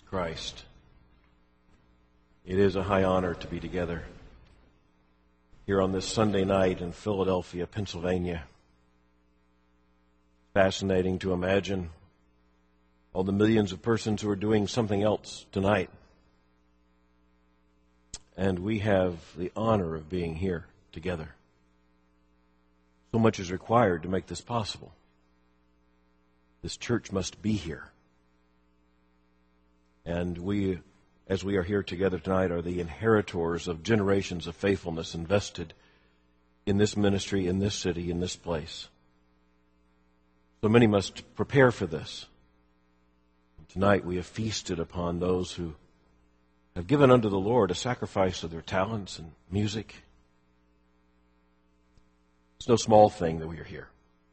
Christ. It is a high honor to be together here on this Sunday night in Philadelphia, Pennsylvania. Fascinating to imagine all the millions of persons who are doing something else tonight. And we have the honor of being here together. So much is required to make this possible. This church must be here. And we, as we are here together tonight, are the inheritors of generations of faithfulness invested in this ministry, in this city, in this place. So many must prepare for this. Tonight we have feasted upon those who have given unto the Lord a sacrifice of their talents and music. It's no small thing that we are here.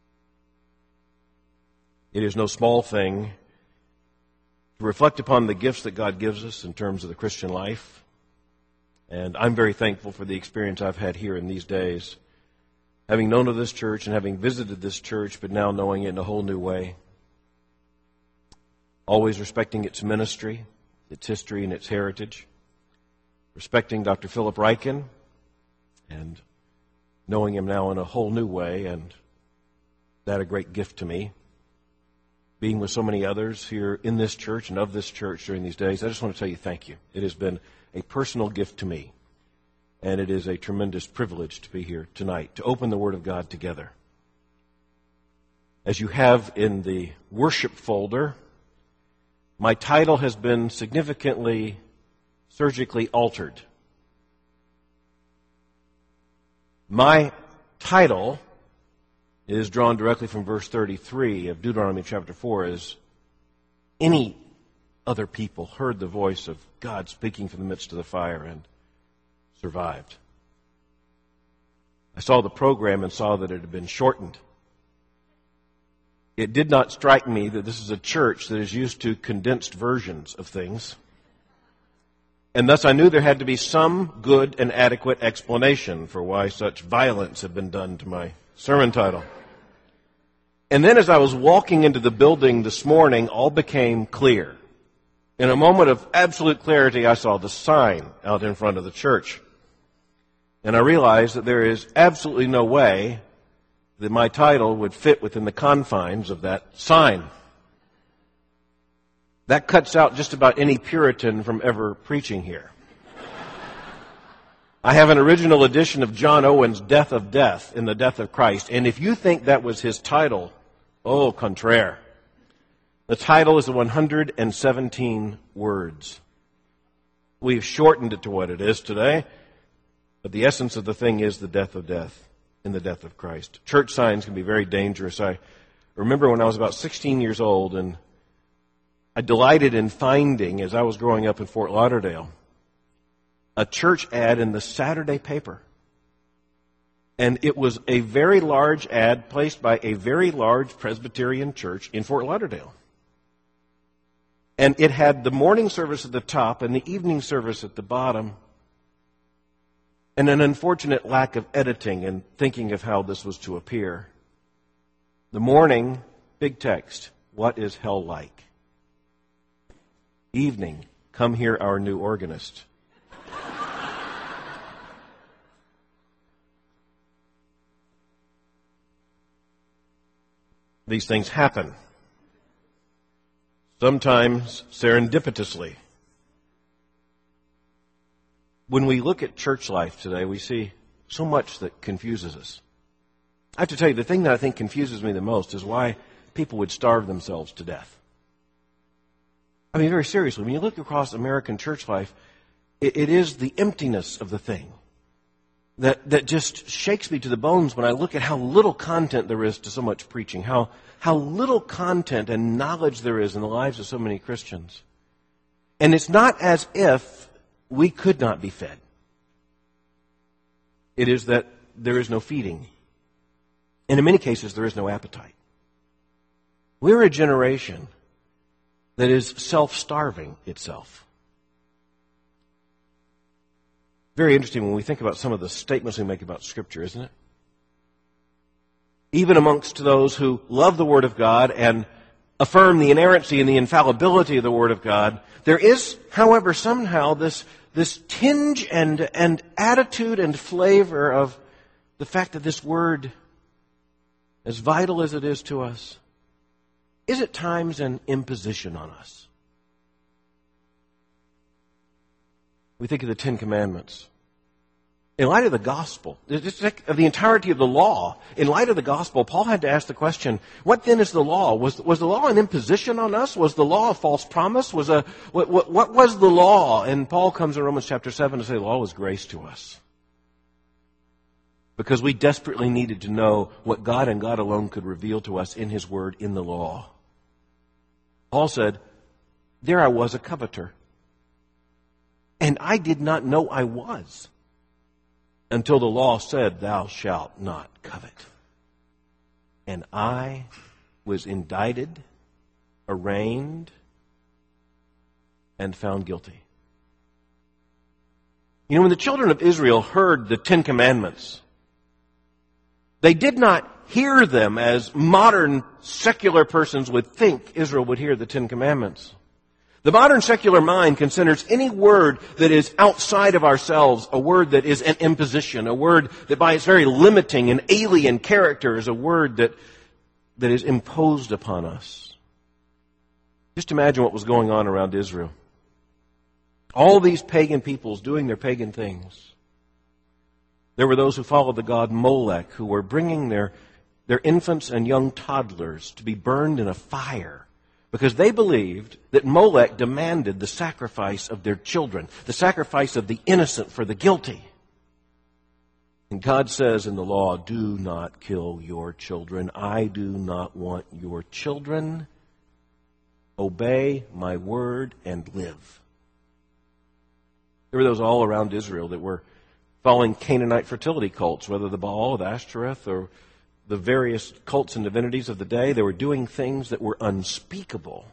It is no small thing to reflect upon the gifts that God gives us in terms of the Christian life. And I'm very thankful for the experience I've had here in these days, having known of this church and having visited this church, but now knowing it in a whole new way. Always respecting its ministry, its history, and its heritage. Respecting Dr. Philip Ryken and knowing him now in a whole new way, and that a great gift to me. Being with so many others here in this church and of this church during these days, I just want to tell you thank you. It has been a personal gift to me, and it is a tremendous privilege to be here tonight, to open the Word of God together. As you have in the worship folder, my title has been significantly, surgically altered. My title is drawn directly from verse 33 of Deuteronomy chapter 4 as any other people heard the voice of God speaking from the midst of the fire and survived. I saw the program and saw that it had been shortened. It did not strike me that this is a church that is used to condensed versions of things. And thus I knew there had to be some good and adequate explanation for why such violence had been done to my sermon title. And then as I was walking into the building this morning, all became clear. In a moment of absolute clarity, I saw the sign out in front of the church. And I realized that there is absolutely no way that my title would fit within the confines of that sign. That cuts out just about any Puritan from ever preaching here. I have an original edition of John Owen's Death of Death in the Death of Christ, and if you think that was his title, au contraire. The title is 117 words. We've shortened it to what it is today, but the essence of the thing is the death of death in the death of Christ. Church signs can be very dangerous. I remember when I was about 16 years old, and I delighted in finding, as I was growing up in Fort Lauderdale, a church ad in the Saturday paper. And it was a very large ad placed by a very large Presbyterian church in Fort Lauderdale. And it had the morning service at the top and the evening service at the bottom. And an unfortunate lack of editing and thinking of how this was to appear. The morning, big text, what is hell like? Evening, come hear our new organist. These things happen. Sometimes serendipitously. When we look at church life today, we see so much that confuses us. I have to tell you, the thing that I think confuses me the most is why people would starve themselves to death. I mean, very seriously, when you look across American church life, it is the emptiness of the thing that just shakes me to the bones when I look at how little content there is to so much preaching, how little content and knowledge there is in the lives of so many Christians. And it's not as if we could not be fed. It is that there is no feeding. And in many cases, there is no appetite. We're a generation that is self-starving itself. Very interesting when we think about some of the statements we make about Scripture, isn't it? Even amongst those who love the Word of God and affirm the inerrancy and the infallibility of the Word of God, there is, however, somehow this tinge and attitude and flavor of the fact that this Word, as vital as it is to us, is at times an imposition on us. We think of the Ten Commandments. In light of the gospel, of the entirety of the law, in light of the gospel, Paul had to ask the question, what then is the law? Was the law an imposition on us? Was the law a false promise? What was the law? And Paul comes in Romans chapter 7 to say the law was grace to us. Because we desperately needed to know what God and God alone could reveal to us in His Word, in the law. Paul said, there I was a coveter, and I did not know I was, until the law said, thou shalt not covet. And I was indicted, arraigned, and found guilty. You know, when the children of Israel heard the Ten Commandments, they did not hear them as modern secular persons would think Israel would hear the Ten Commandments. The modern secular mind considers any word that is outside of ourselves a word that is an imposition, a word that by its very limiting and alien character is a word that is imposed upon us. Just imagine what was going on around Israel. All these pagan peoples doing their pagan things. There were those who followed the god Molech, who were bringing their infants and young toddlers to be burned in a fire, because they believed that Molech demanded the sacrifice of their children, the sacrifice of the innocent for the guilty. And God says in the law, do not kill your children. I do not want your children. Obey my word and live. There were those all around Israel that were following Canaanite fertility cults, whether the Baal, the Ashtoreth, or the various cults and divinities of the day. They were doing things that were unspeakable.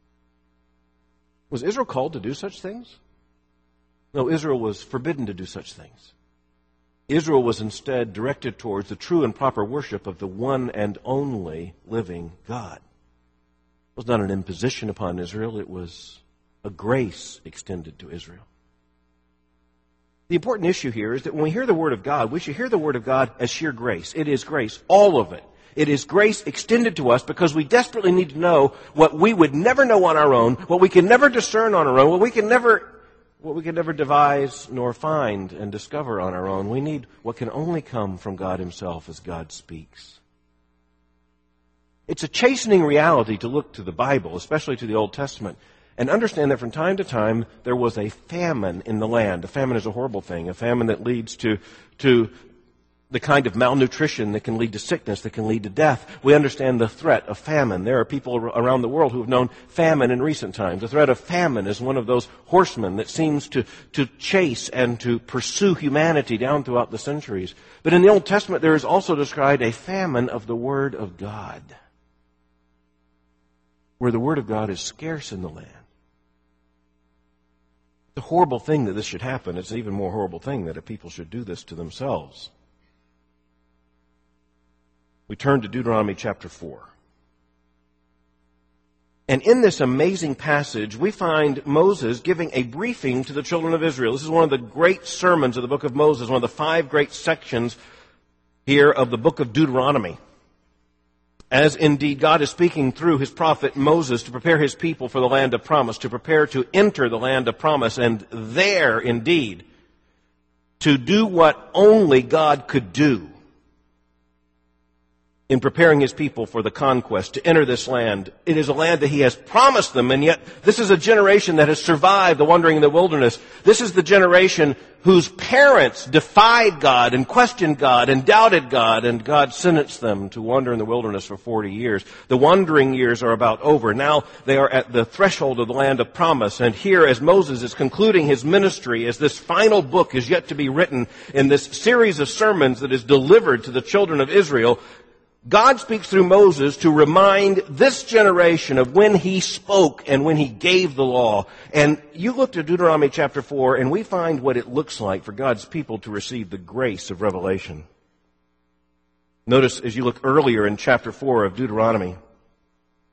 Was Israel called to do such things? No, Israel was forbidden to do such things. Israel was instead directed towards the true and proper worship of the one and only living God. It was not an imposition upon Israel. It was a grace extended to Israel. The important issue here is that when we hear the Word of God, we should hear the Word of God as sheer grace. It is grace, all of it. It is grace extended to us because we desperately need to know what we would never know on our own, what we can never discern on our own, what we can never devise nor find and discover on our own. We need what can only come from God Himself as God speaks. It's a chastening reality to look to the Bible, especially to the Old Testament, and understand that from time to time there was a famine in the land. A famine is a horrible thing. A famine that leads to the kind of malnutrition that can lead to sickness, that can lead to death. We understand the threat of famine. There are people around the world who have known famine in recent times. The threat of famine is one of those horsemen that seems to chase and to pursue humanity down throughout the centuries. But in the Old Testament there is also described a famine of the Word of God, where the Word of God is scarce in the land. It's a horrible thing that this should happen. It's an even more horrible thing that a people should do this to themselves. We turn to Deuteronomy chapter 4. And in this amazing passage, we find Moses giving a briefing to the children of Israel. This is one of the great sermons of the book of Moses, one of the 5 great sections here of the book of Deuteronomy. As indeed God is speaking through His prophet Moses to prepare His people for the land of promise, to prepare to enter the land of promise, and there indeed to do what only God could do in preparing His people for the conquest, to enter this land. It is a land that He has promised them, and yet this is a generation that has survived the wandering in the wilderness. This is the generation whose parents defied God and questioned God and doubted God, and God sentenced them to wander in the wilderness for 40 years. The wandering years are about over. Now they are at the threshold of the land of promise, and here as Moses is concluding his ministry, as this final book is yet to be written in this series of sermons that is delivered to the children of Israel, God speaks through Moses to remind this generation of when He spoke and when He gave the law. And you look to Deuteronomy chapter 4 and we find what it looks like for God's people to receive the grace of revelation. Notice as you look earlier in chapter 4 of Deuteronomy,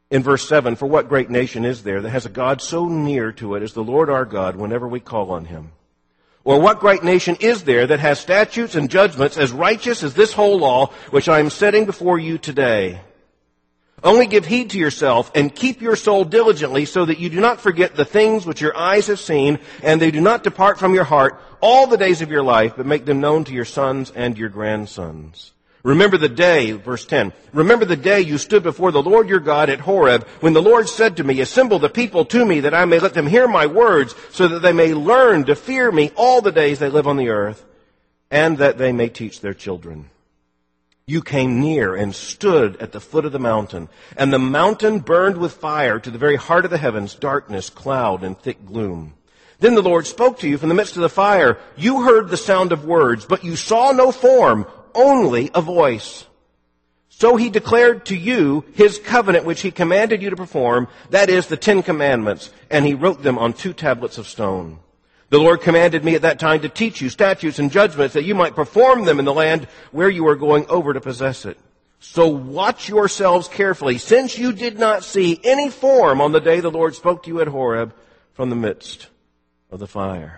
In verse 7, for what great nation is there that has a God so near to it as the Lord our God whenever we call on him? Or what great nation is there that has statutes and judgments as righteous as this whole law which I am setting before you today? Only give heed to yourself and keep your soul diligently so that you do not forget the things which your eyes have seen and they do not depart from your heart all the days of your life, but make them known to your sons and your grandsons. Remember the day, verse 10, remember the day you stood before the Lord your God at Horeb, when the Lord said to me, assemble the people to me that I may let them hear my words, so that they may learn to fear me all the days they live on the earth, and that they may teach their children. You came near and stood at the foot of the mountain, and the mountain burned with fire to the very heart of the heavens, darkness, cloud, and thick gloom. Then the Lord spoke to you from the midst of the fire. You heard the sound of words, but you saw no form, only a voice. So he declared to you his covenant which he commanded you to perform, that is the 10 Commandments, and he wrote them on 2 tablets of stone. The Lord commanded me at that time to teach you statutes and judgments that you might perform them in the land where you are going over to possess it. So watch yourselves carefully, since you did not see any form on the day the Lord spoke to you at Horeb from the midst of the fire.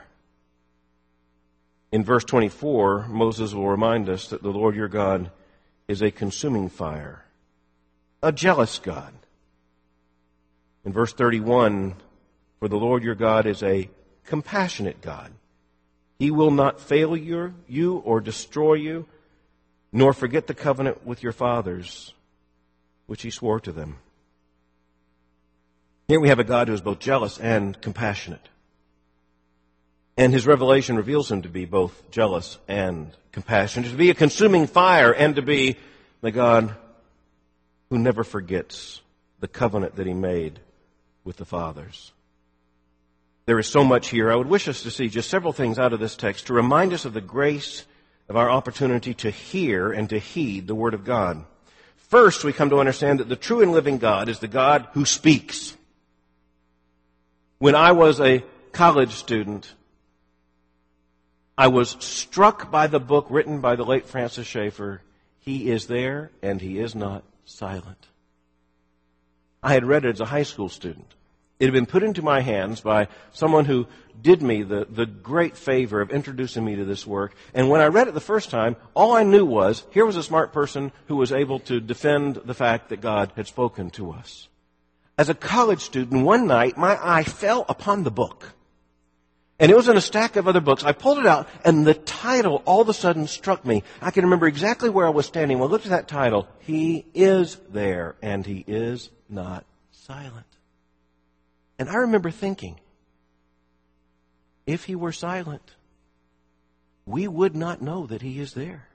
In verse 24, Moses will remind us that the Lord your God is a consuming fire, a jealous God. In verse 31, for the Lord your God is a compassionate God. He will not fail you or destroy you, nor forget the covenant with your fathers, which he swore to them. Here we have a God who is both jealous and compassionate. And his revelation reveals him to be both jealous and compassionate, to be a consuming fire, and to be the God who never forgets the covenant that he made with the fathers. There is so much here. I would wish us to see just several things out of this text to remind us of the grace of our opportunity to hear and to heed the Word of God. First, we come to understand that the true and living God is the God who speaks. When I was a college student, I was struck by the book written by the late Francis Schaeffer, He is There and He is Not Silent. I had read it as a high school student. It had been put into my hands by someone who did me the great favor of introducing me to this work. And when I read it the first time, all I knew was, here was a smart person who was able to defend the fact that God had spoken to us. As a college student, one night, my eye fell upon the book. And it was in a stack of other books. I pulled it out, and the title all of a sudden struck me. I can remember exactly where I was standing when I looked at that title. He is there, and He is not silent. And I remember thinking, if He were silent, we would not know that He is there.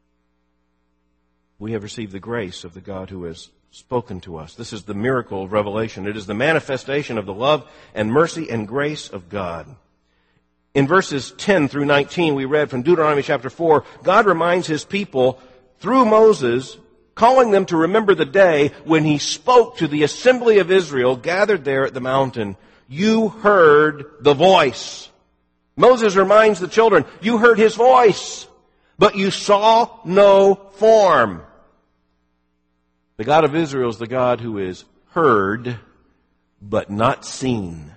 We have received the grace of the God who has spoken to us. This is the miracle of revelation. It is the manifestation of the love and mercy and grace of God. In verses 10 through 19, we read from Deuteronomy chapter 4, God reminds His people through Moses, calling them to remember the day when He spoke to the assembly of Israel gathered there at the mountain. You heard the voice. Moses reminds the children, you heard His voice, but you saw no form. The God of Israel is the God who is heard, but not seen.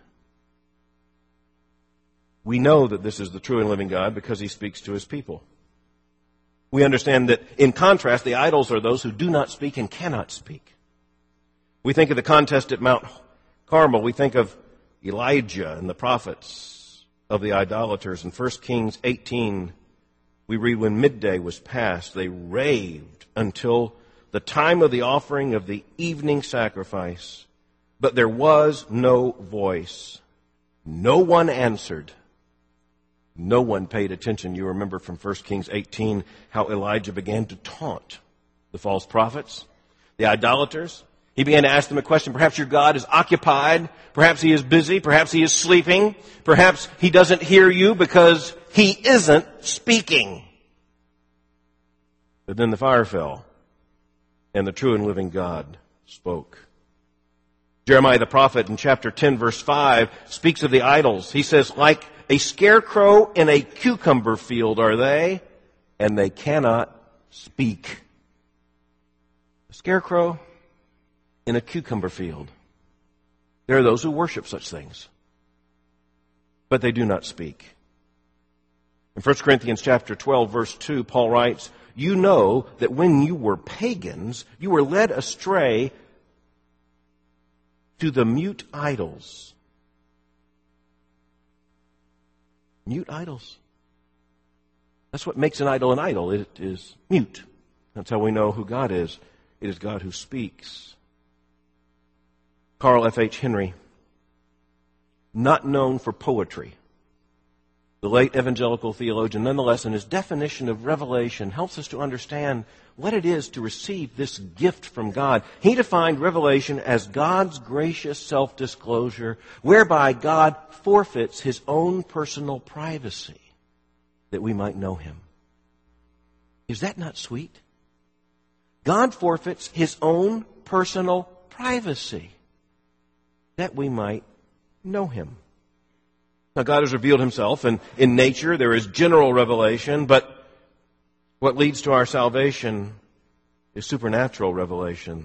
We know that this is the true and living God because He speaks to His people. We understand that, in contrast, the idols are those who do not speak and cannot speak. We think of the contest at Mount Carmel. We think of Elijah and the prophets of the idolaters. In 1 Kings 18, we read, when midday was past, they raved until the time of the offering of the evening sacrifice. But there was no voice. No one answered. No one paid attention. You remember from 1 Kings 18 how Elijah began to taunt the false prophets, the idolaters. He began to ask them a question. Perhaps your God is occupied. Perhaps He is busy. Perhaps He is sleeping. Perhaps He doesn't hear you because He isn't speaking. But then the fire fell, and the true and living God spoke. Jeremiah the prophet in chapter 10 verse 5 speaks of the idols. He says, like a scarecrow in a cucumber field are they, and they cannot speak. A scarecrow in a cucumber field. There are those who worship such things, but they do not speak. In 1 Corinthians chapter 12, verse 2, Paul writes, "You know that when you were pagans, you were led astray to the mute idols." Mute idols. That's what makes an idol an idol. It is mute. That's how we know who God is. It is God who speaks. Carl F.H. Henry, not known for poetry, the late evangelical theologian, nonetheless, in his definition of revelation, helps us to understand what it is to receive this gift from God. He defined revelation as God's gracious self-disclosure, whereby God forfeits his own personal privacy that we might know him. Is that not sweet? God forfeits his own personal privacy that we might know him. Now, God has revealed himself, and in nature there is general revelation, but what leads to our salvation is supernatural revelation.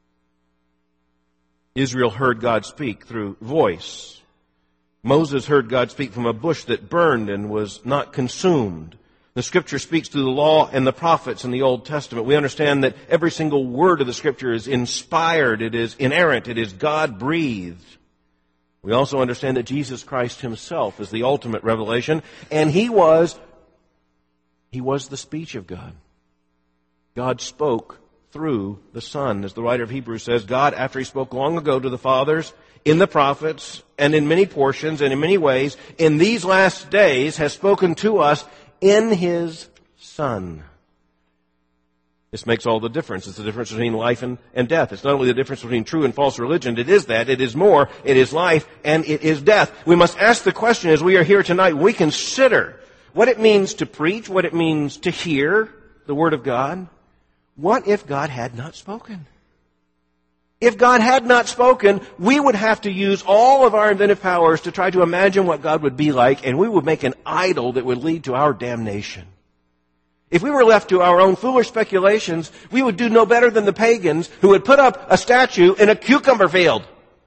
Israel heard God speak through voice. Moses heard God speak from a bush that burned and was not consumed. The Scripture speaks through the law and the prophets in the Old Testament. We understand that every single word of the Scripture is inspired, it is inerrant, it is God-breathed. We also understand that Jesus Christ himself is the ultimate revelation, and he was the speech of God. God spoke through the Son. As the writer of Hebrews says, God, after he spoke long ago to the fathers, in the prophets, and in many portions and in many ways, in these last days has spoken to us in his Son. This makes all the difference. It's the difference between life and death. It's not only the difference between true and false religion. It is that. It is more. It is life and it is death. We must ask the question as we are here tonight. We consider what it means to preach, what it means to hear the Word of God. What if God had not spoken? If God had not spoken, we would have to use all of our inventive powers to try to imagine what God would be like, and we would make an idol that would lead to our damnation. If we were left to our own foolish speculations, we would do no better than the pagans who would put up a statue in a cucumber field.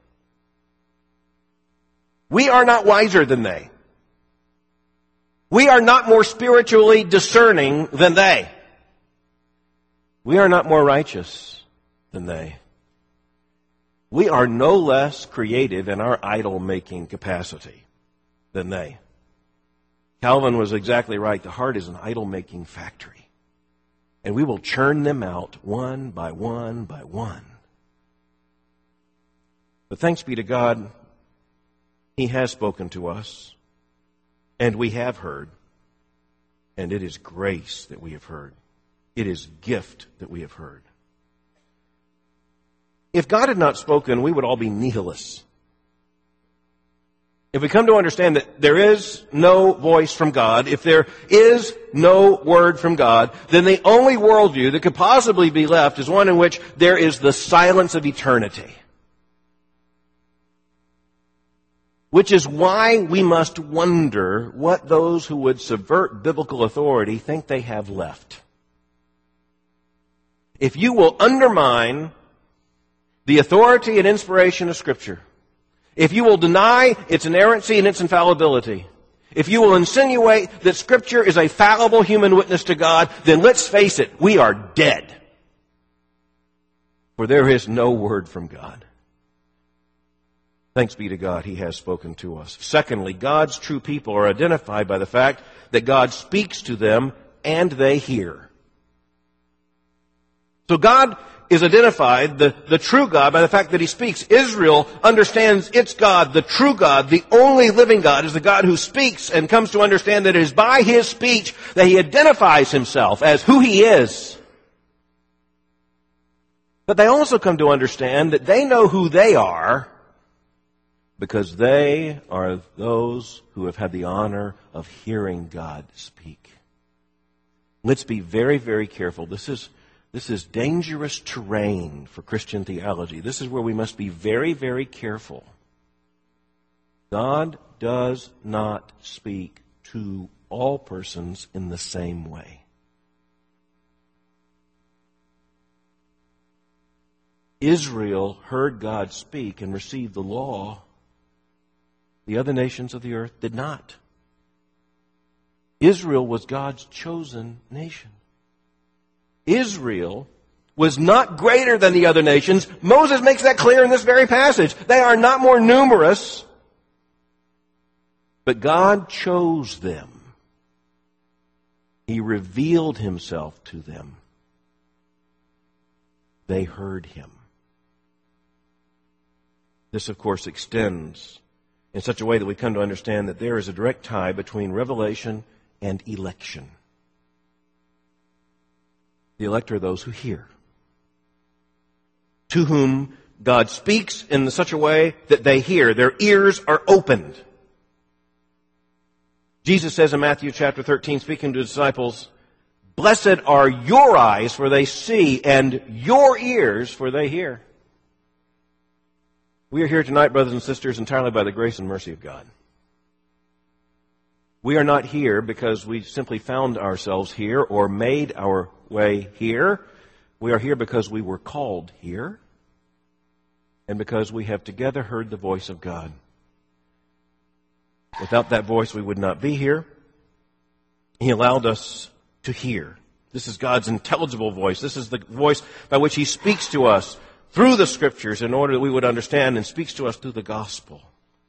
We are not wiser than they. We are not more spiritually discerning than they. We are not more righteous than they. We are no less creative in our idol-making capacity than they. Calvin was exactly right. The heart is an idol-making factory. And we will churn them out one by one by one. But thanks be to God, he has spoken to us, and we have heard. And it is grace that we have heard. It is gift that we have heard. If God had not spoken, we would all be nihilists. If we come to understand that there is no voice from God, if there is no word from God, then the only worldview that could possibly be left is one in which there is the silence of eternity. Which is why we must wonder what those who would subvert biblical authority think they have left. If you will undermine the authority and inspiration of Scripture, if you will deny its inerrancy and its infallibility, if you will insinuate that Scripture is a fallible human witness to God, then let's face it, we are dead. For there is no word from God. Thanks be to God, he has spoken to us. Secondly, God's true people are identified by the fact that God speaks to them and they hear. So God is identified, the true God, by the fact that he speaks. Israel understands its God, the true God, the only living God, is the God who speaks and comes to understand that it is by his speech that he identifies himself as who he is. But they also come to understand that they know who they are because they are those who have had the honor of hearing God speak. Let's be very, very careful. This is dangerous terrain for Christian theology. This is where we must be very, very careful. God does not speak to all persons in the same way. Israel heard God speak and received the law. The other nations of the earth did not. Israel was God's chosen nation. Israel was not greater than the other nations. Moses makes that clear in this very passage. They are not more numerous, but God chose them. He revealed himself to them. They heard him. This, of course, extends in such a way that we come to understand that there is a direct tie between revelation and election. The elect are those who hear, to whom God speaks in such a way that they hear. Their ears are opened. Jesus says in Matthew chapter 13, speaking to his disciples, "Blessed are your eyes, for they see, and your ears, for they hear." We are here tonight, brothers and sisters, entirely by the grace and mercy of God. We are not here because we simply found ourselves here or made our way here. We are here because we were called here and because we have together heard the voice of God. Without that voice, we would not be here. He allowed us to hear. This is God's intelligible voice. This is the voice by which he speaks to us through the Scriptures in order that we would understand, and speaks to us through the gospel.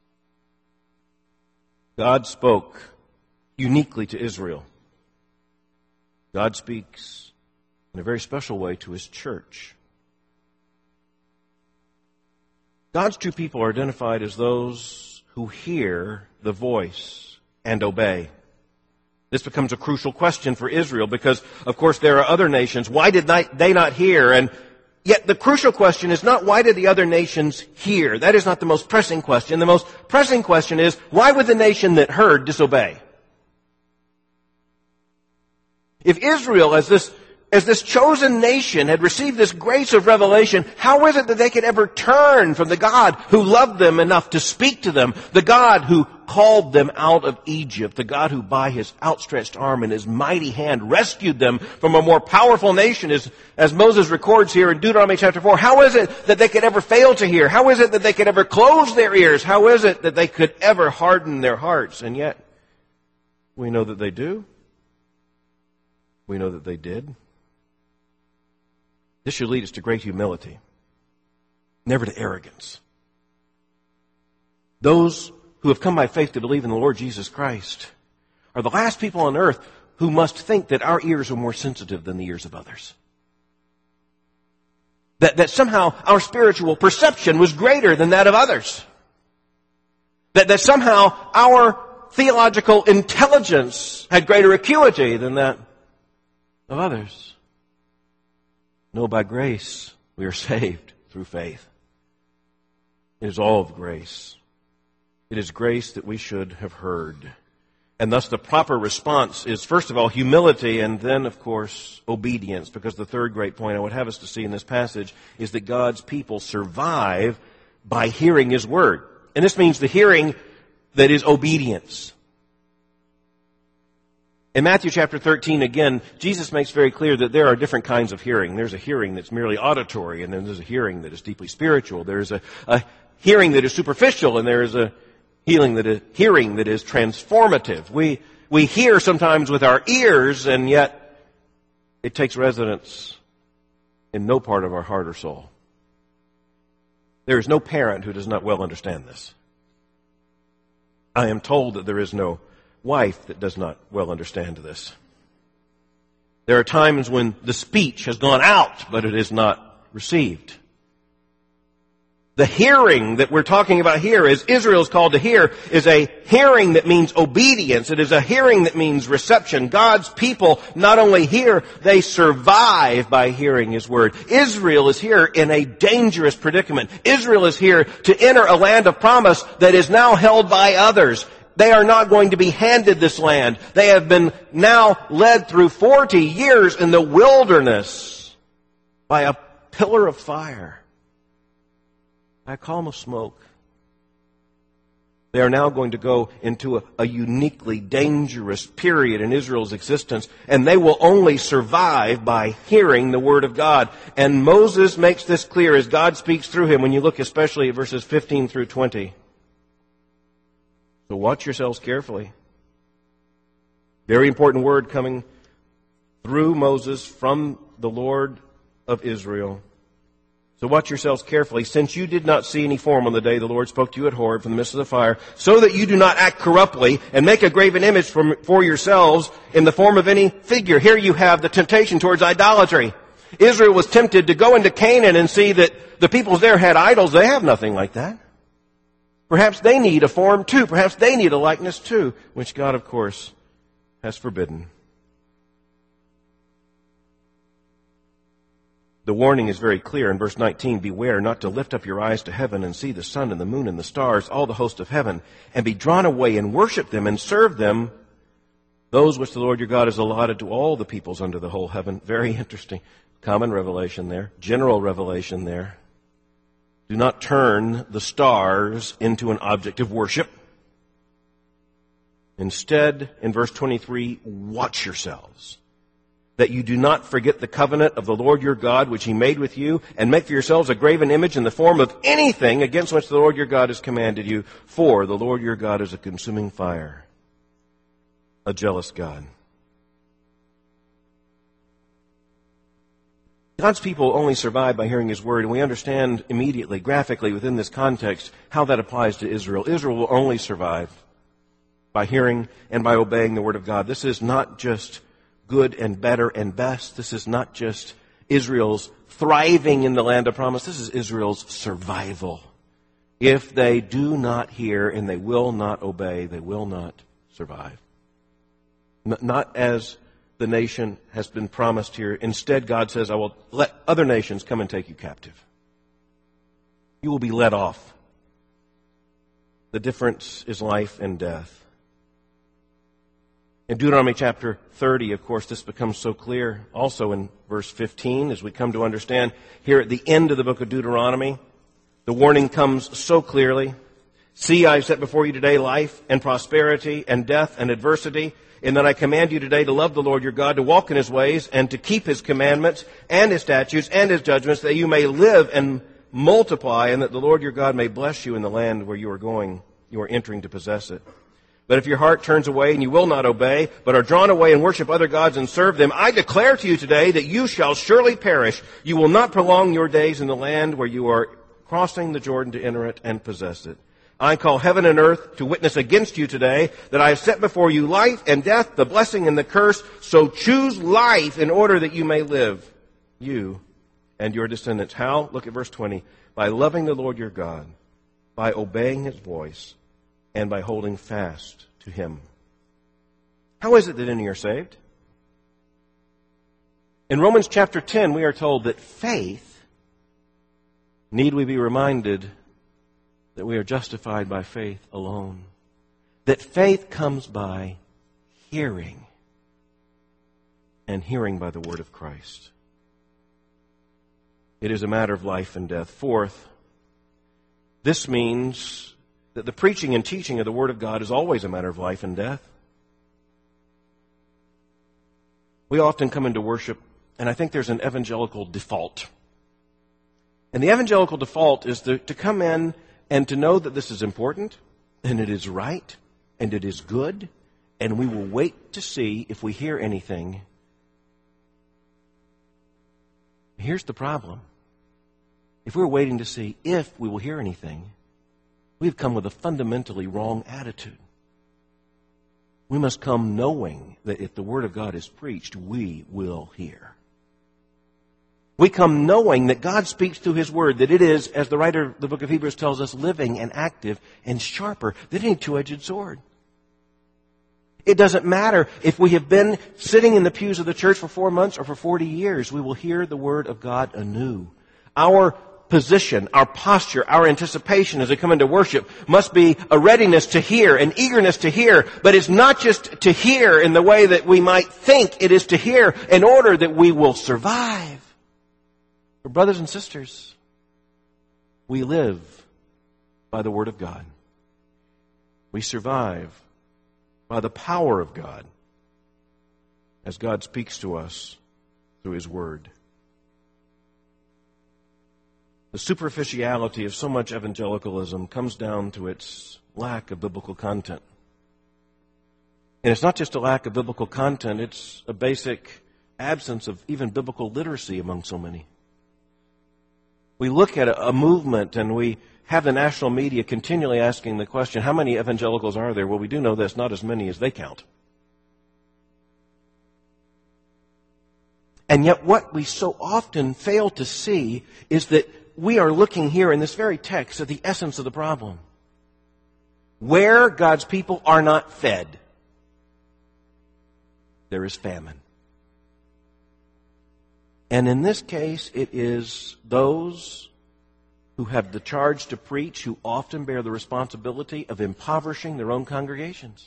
God spoke uniquely to Israel. God speaks in a very special way to his church. God's true people are identified as those who hear the voice and obey. This becomes a crucial question for Israel because, of course, there are other nations. Why did they not hear? And yet the crucial question is not why did the other nations hear? That is not the most pressing question. The most pressing question is why would the nation that heard disobey? If Israel, as this chosen nation, had received this grace of revelation, how is it that they could ever turn from the God who loved them enough to speak to them, the God who called them out of Egypt, the God who by his outstretched arm and his mighty hand rescued them from a more powerful nation, as Moses records here in Deuteronomy chapter 4? How is it that they could ever fail to hear? How is it that they could ever close their ears? How is it that they could ever harden their hearts? And yet, we know that they do. We know that they did. This should lead us to great humility, never to arrogance. Those who have come by faith to believe in the Lord Jesus Christ are the last people on earth who must think that our ears are more sensitive than the ears of others. That somehow our spiritual perception was greater than that of others. That somehow our theological intelligence had greater acuity than that of others. No, by grace we are saved through faith. It is all of grace. It is grace that we should have heard. And thus the proper response is, first of all, humility, and then, of course, obedience. Because the third great point I would have us to see in this passage is that God's people survive by hearing his word. And this means the hearing that is obedience. In Matthew chapter 13, again, Jesus makes very clear that there are different kinds of hearing. There's a hearing that's merely auditory, and then there's a hearing that is deeply spiritual. There's a hearing that is superficial, and there is a hearing that is transformative. We hear sometimes with our ears, and yet it takes residence in no part of our heart or soul. There is no parent who does not well understand this. I am told that there is no wife that does not well understand this. There are times when the speech has gone out, but it is not received. The hearing that we're talking about here, as Israel's called to hear, is a hearing that means obedience. It is a hearing that means reception. God's people not only hear, they survive by hearing his word. Israel is here in a dangerous predicament. Israel is here to enter a land of promise that is now held by others. They are not going to be handed this land. They have been now led through 40 years in the wilderness by a pillar of fire, by a column of smoke. They are now going to go into a uniquely dangerous period in Israel's existence, and they will only survive by hearing the Word of God. And Moses makes this clear as God speaks through him when you look especially at verses 15 through 20. So watch yourselves carefully. Very important word coming through Moses from the Lord of Israel. So watch yourselves carefully, since you did not see any form on the day the Lord spoke to you at Horeb from the midst of the fire, so that you do not act corruptly and make a graven image for yourselves in the form of any figure. Here you have the temptation towards idolatry. Israel was tempted to go into Canaan and see that the peoples there had idols. They have nothing like that. Perhaps they need a form too. Perhaps they need a likeness too, which God, of course, has forbidden. The warning is very clear in verse 19. Beware not to lift up your eyes to heaven and see the sun and the moon and the stars, all the host of heaven, and be drawn away and worship them and serve them, those which the Lord your God has allotted to all the peoples under the whole heaven. Very interesting. Common revelation there. General revelation there. Do not turn the stars into an object of worship. Instead, in verse 23, watch yourselves, that you do not forget the covenant of the Lord your God, which he made with you, and make for yourselves a graven image in the form of anything against which the Lord your God has commanded you. For the Lord your God is a consuming fire, a jealous God. God's people only survive by hearing his word, and we understand immediately, graphically, within this context, how that applies to Israel. Israel will only survive by hearing and by obeying the word of God. This is not just good and better and best. This is not just Israel's thriving in the land of promise. This is Israel's survival. If they do not hear and they will not obey, they will not survive. Not as the nation has been promised here. Instead, God says, I will let other nations come and take you captive. You will be let off. The difference is life and death. In Deuteronomy chapter 30, of course, this becomes so clear. Also in verse 15, as we come to understand here at the end of the book of Deuteronomy, the warning comes so clearly. See, I have set before you today life and prosperity and death and adversity, and that I command you today to love the Lord your God, to walk in his ways, and to keep his commandments and his statutes and his judgments, that you may live and multiply, and that the Lord your God may bless you in the land where you are entering to possess it. But if your heart turns away and you will not obey, but are drawn away and worship other gods and serve them, I declare to you today that you shall surely perish. You will not prolong your days in the land where you are crossing the Jordan to enter it and possess it. I call heaven and earth to witness against you today that I have set before you life and death, the blessing and the curse. So choose life in order that you may live, you and your descendants. How? Look at verse 20. By loving the Lord your God, by obeying his voice, and by holding fast to him. How is it that any are saved? In Romans chapter 10, we are told that faith, need we be reminded that we are justified by faith alone. That faith comes by hearing, and hearing by the word of Christ. It is a matter of life and death. Fourth, this means that the preaching and teaching of the Word of God is always a matter of life and death. We often come into worship, and I think there's an evangelical default. And the evangelical default is to come in and to know that this is important, and it is right, and it is good, and we will wait to see if we hear anything. Here's the problem. If we're waiting to see if we will hear anything, we've come with a fundamentally wrong attitude. We must come knowing that if the Word of God is preached, we will hear. We come knowing that God speaks through his Word, that it is, as the writer of the book of Hebrews tells us, living and active and sharper than any two-edged sword. It doesn't matter if we have been sitting in the pews of the church for 4 months or for 40 years, we will hear the Word of God anew. Our position, our posture, our anticipation as we come into worship must be a readiness to hear, an eagerness to hear. But it's not just to hear in the way that we might think. It is to hear in order that we will survive. For brothers and sisters, we live by the Word of God. We survive by the power of God as God speaks to us through His Word. The superficiality of so much evangelicalism comes down to its lack of biblical content. And it's not just a lack of biblical content, it's a basic absence of even biblical literacy among so many. We look at a movement and we have the national media continually asking the question, how many evangelicals are there? Well, we do know this, not as many as they count. And yet what we so often fail to see is that we are looking here in this very text at the essence of the problem. Where God's people are not fed, there is famine. And in this case, it is those who have the charge to preach who often bear the responsibility of impoverishing their own congregations.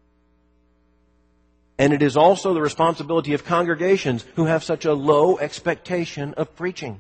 And it is also the responsibility of congregations who have such a low expectation of preaching.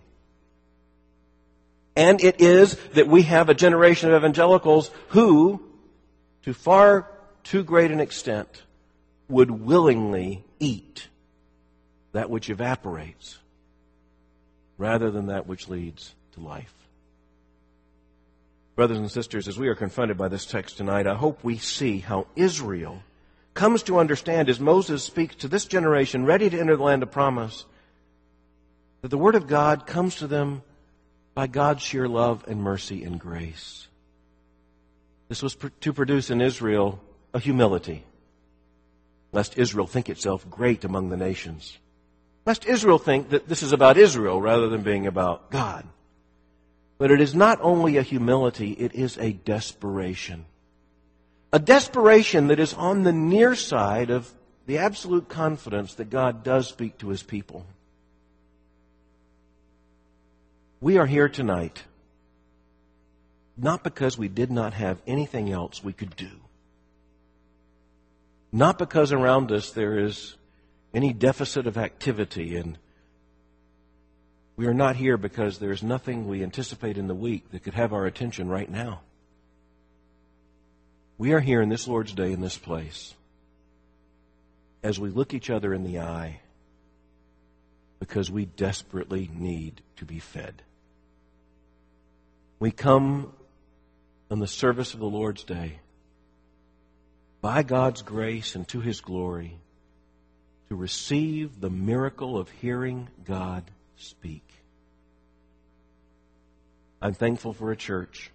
And it is that we have a generation of evangelicals who, to far too great an extent, would willingly eat that which evaporates rather than that which leads to life. Brothers and sisters, as we are confronted by this text tonight, I hope we see how Israel comes to understand as Moses speaks to this generation ready to enter the land of promise, that the Word of God comes to them by God's sheer love and mercy and grace. This was to produce in Israel a humility, lest Israel think itself great among the nations. Lest Israel think that this is about Israel rather than being about God. But it is not only a humility, it is a desperation. A desperation that is on the near side of the absolute confidence that God does speak to His people. We are here tonight not because we did not have anything else we could do. Not because around us there is any deficit of activity, and we are not here because there is nothing we anticipate in the week that could have our attention right now. We are here in this Lord's Day in this place as we look each other in the eye because we desperately need to be fed. We come on the service of the Lord's Day by God's grace and to His glory to receive the miracle of hearing God speak. I'm thankful for a church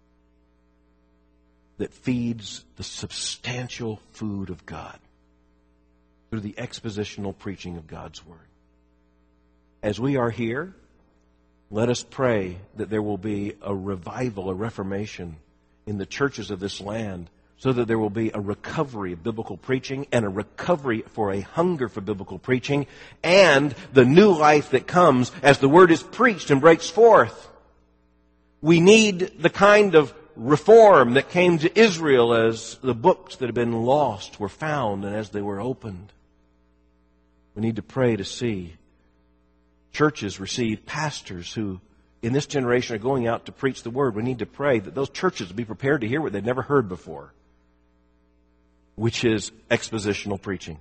that feeds the substantial food of God through the expositional preaching of God's Word. As we are here, let us pray that there will be a revival, a reformation in the churches of this land, so that there will be a recovery of biblical preaching and a recovery for a hunger for biblical preaching and the new life that comes as the Word is preached and breaks forth. We need the kind of reform that came to Israel as the books that had been lost were found and as they were opened. We need to pray to see churches receive pastors who in this generation are going out to preach the Word. We need to pray that those churches will be prepared to hear what they've never heard before, which is expositional preaching.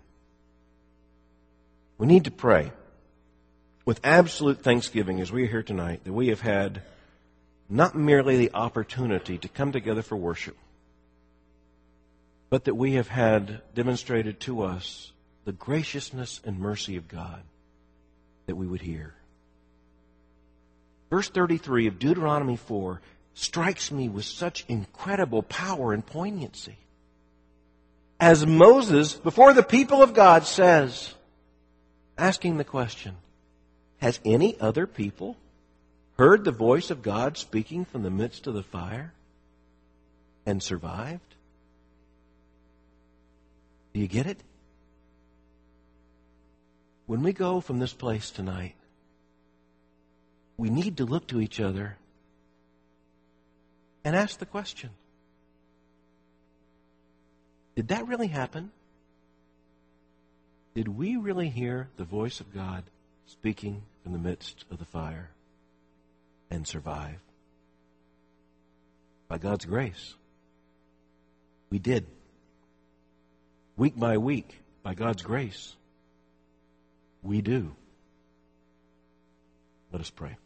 We need to pray with absolute thanksgiving as we are here tonight that we have had not merely the opportunity to come together for worship, but that we have had demonstrated to us the graciousness and mercy of God that we would hear. Verse 33 of Deuteronomy 4 strikes me with such incredible power and poignancy. As Moses, before the people of God, says, asking the question, has any other people heard the voice of God speaking from the midst of the fire and survived? Do you get it? When we go from this place tonight, we need to look to each other and ask the question, did that really happen? Did we really hear the voice of God speaking from the midst of the fire and survive? By God's grace. We did. Week by week, by God's grace, we do. Let us pray.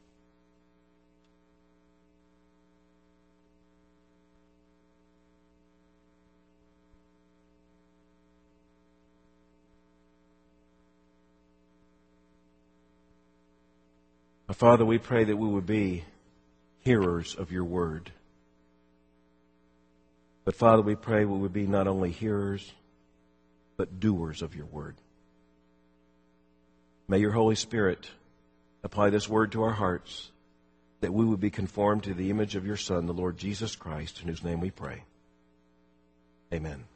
Father, we pray that we would be hearers of your word. But Father, we pray we would be not only hearers, but doers of your word. May your Holy Spirit apply this word to our hearts, that we would be conformed to the image of your Son, the Lord Jesus Christ, in whose name we pray. Amen.